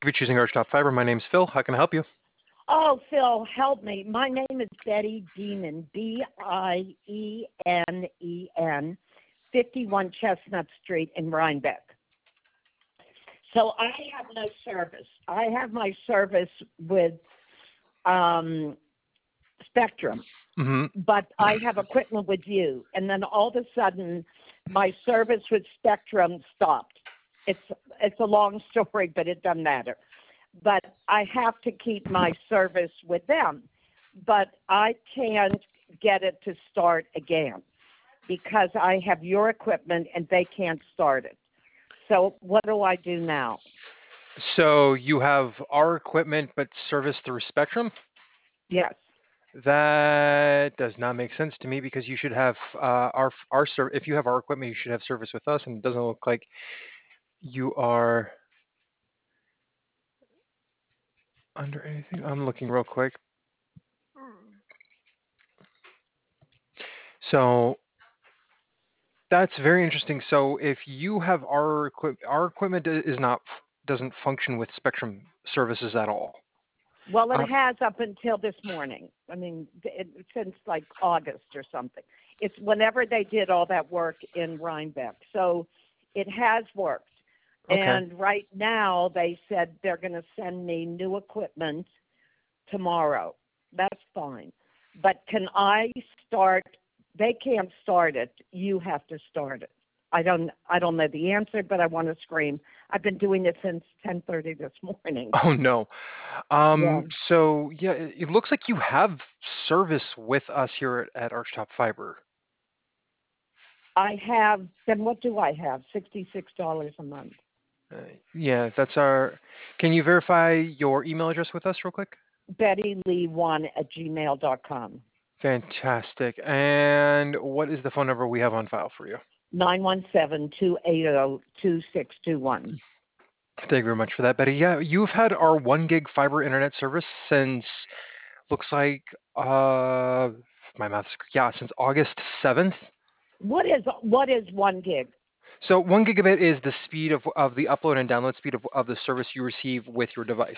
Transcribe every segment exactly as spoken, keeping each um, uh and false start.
Thank you for choosing Archtop Fiber. My name's Phil. How can I help you? Oh, Phil, help me. My name is Betty Beenen, B I E N E N, fifty-one Chestnut Street in Rhinebeck. So I have no service. I have my service with um, Spectrum, hmm but I have equipment with you. And then all of a sudden, my service with Spectrum stopped. It's it's a long story, but it doesn't matter. But I have to keep my service with them. But I can't get it to start again because I have your equipment and they can't start it. So what do I do now? So you have our equipment, but service through Spectrum? Yes. That does not make sense to me because you should have uh, our our ser- if you have our equipment, you should have service with us, and it doesn't look like you are under anything. I'm looking real quick. So that's very interesting. So if you have our equip, our equipment i- is not doesn't function with Spectrum services at all. Well, it Uh, has up until this morning. I mean, it, since like August or something. It's whenever they did all that work in Rhinebeck. So it has worked. okay. And right now they said they're going to send me new equipment tomorrow. That's fine. But can I start? They can't start it. You have to start it. I don't. I don't know the answer, but I want to scream. I've been doing it since ten thirty this morning. Oh no. Yeah. Um, so yeah, it, it looks like you have service with us here at, at Archtop Fiber. I have. Then what do I have? Sixty-six dollars a month. Uh, yeah, that's our. Can you verify your email address with us real quick? Betty Lee one at gmail dot com. Fantastic. And what is the phone number we have on file for you? Nine one seven two eight zero two six two one. Thank you very much for that, Betty. Yeah, you've had our one gig fiber internet service since looks like uh my math's yeah since August seventh. What is what is one gig? So one gigabit is the speed of of the upload and download speed of of the service you receive with your device.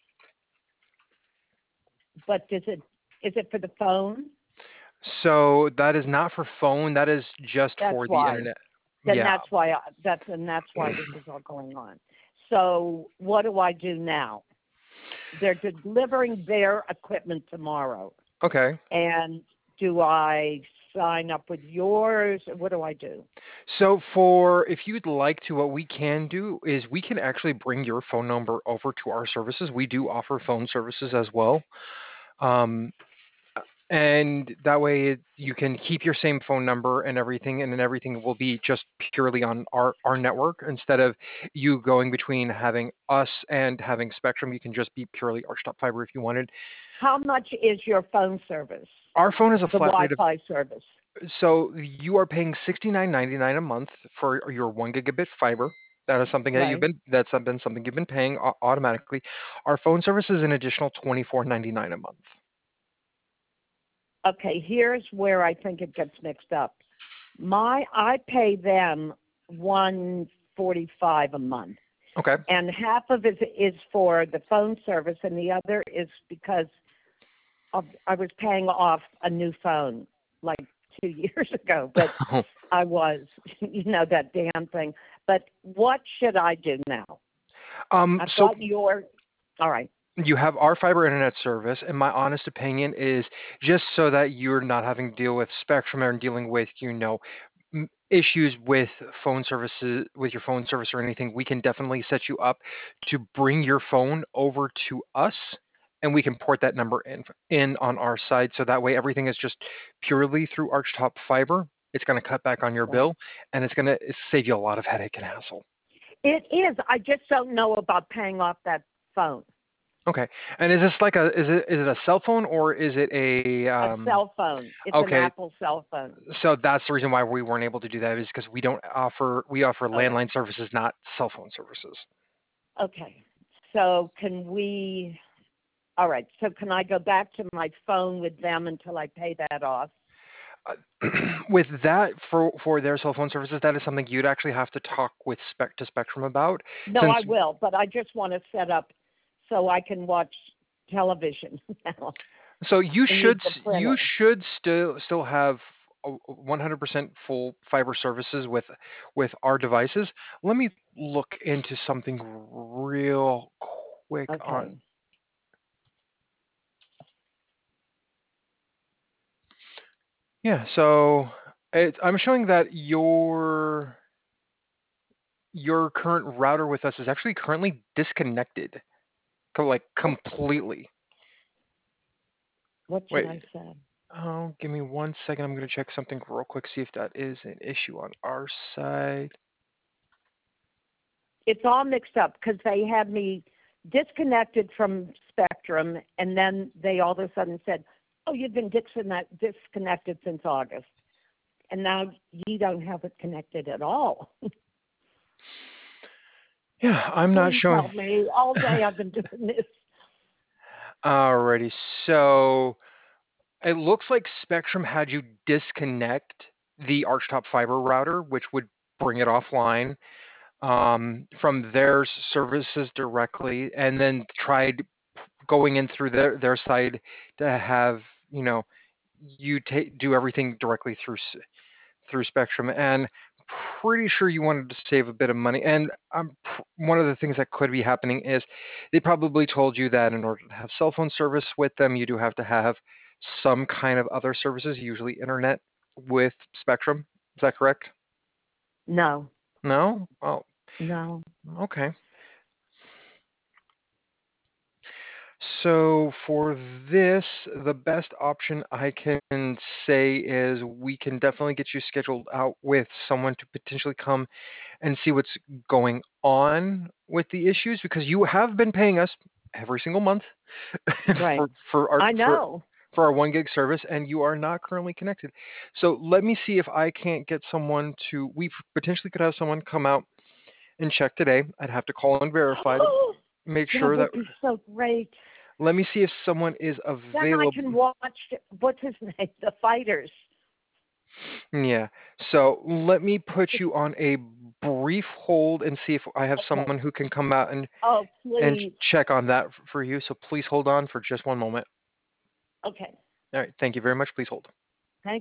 But is it is it for the phone? So that is not for phone. That is just That's for the why. internet. Then Yeah. that's why I, that's and that's why this is all going on. So what do I do now? They're delivering their equipment tomorrow, Okay. and do I sign up with yours? What do I do? So for if you'd like to, what we can do is we can actually bring your phone number over to our services. We do offer phone services as well. Um, and that way it, you can keep your same phone number and everything, and then everything will be just purely on our, our network instead of you going between having us and having Spectrum. You can just be purely Archtop Fiber if you wanted. How much is your phone service? Our phone is a The flat rate of Wi-Fi service, so you are paying sixty-nine ninety-nine a month for your one gigabit fiber. That is something that you've right? been that's been something you've been paying au- automatically. Our phone service is an additional twenty-four ninety-nine a month. Okay, here's where I think it gets mixed up. My I pay them one forty-five a month, Okay. and half of it is for the phone service, and the other is because of, I was paying off a new phone like two years ago, but I was, you know, that damn thing. But what should I do now? um. I've So got your, all right, you have our fiber internet service, and my honest opinion is just so that you're not having to deal with Spectrum and dealing with you know m- issues with phone services with your phone service or anything, we can definitely set you up to bring your phone over to us and we can port that number in in on our side so that way everything is just purely through Archtop Fiber. It's going to cut back on your right. bill and it's going to save you a lot of headache and hassle. It is. I just don't know about paying off that phone. Okay. And is this like a is it is it a cell phone or is it a A um cell phone. It's an okay, Apple cell phone. so that's the reason why we weren't able to do that is because we don't offer we offer Okay. landline services, not cell phone services. Okay. So can we? All right. So can I go back to my phone with them until I pay that off? With that, for for their cell phone services, that is something you'd actually have to talk with Spec to Spectrum about. No, Since I will, but I just want to set up so I can watch television now. so you I should need the s- you printer. should still still have a- a one hundred percent full fiber services with with our devices. Let me look into something real quick on. Okay. Yeah, so it, I'm showing that your your current router with us is actually currently disconnected, co- like Oh, completely. what should I Wait, say? oh, give me one second. I'm gonna check something real quick, see if that is an issue on our side. It's all mixed up because they had me disconnected from Spectrum, and then they all of a sudden said, "Oh, you've been disconnect- disconnected since August, and now you don't have it connected at all." Yeah, I'm not Please showing. help me. All day I've been doing this. Alrighty, so it looks like Spectrum had you disconnect the Archtop fiber router, which would bring it offline um, from their services directly, and then tried going in through their their side to have you know you take do everything directly through s- through Spectrum, and pretty sure you wanted to save a bit of money. And um, pr- one of the things that could be happening is they probably told you that in order to have cell phone service with them, you do have to have some kind of other services, usually internet with Spectrum. Is that correct? No, No? Oh, no. okay. So for this, the best option I can say is we can definitely get you scheduled out with someone to potentially come and see what's going on with the issues, because you have been paying us every single month Right. for for our I for know. for our one gig service, and you are not currently connected. So let me see if I can't get someone to. We potentially could have someone come out and check today. I'd have to call and verify to make That sure that. would be so great. Let me see if someone is Then I available. can watch, what's his name? The fighters. Yeah. So let me put you on a brief hold and see if I have Okay. someone who can come out and Oh, and please. check on that f- for you. So please hold on for just one moment. Okay. All right. Thank you very much. Please hold.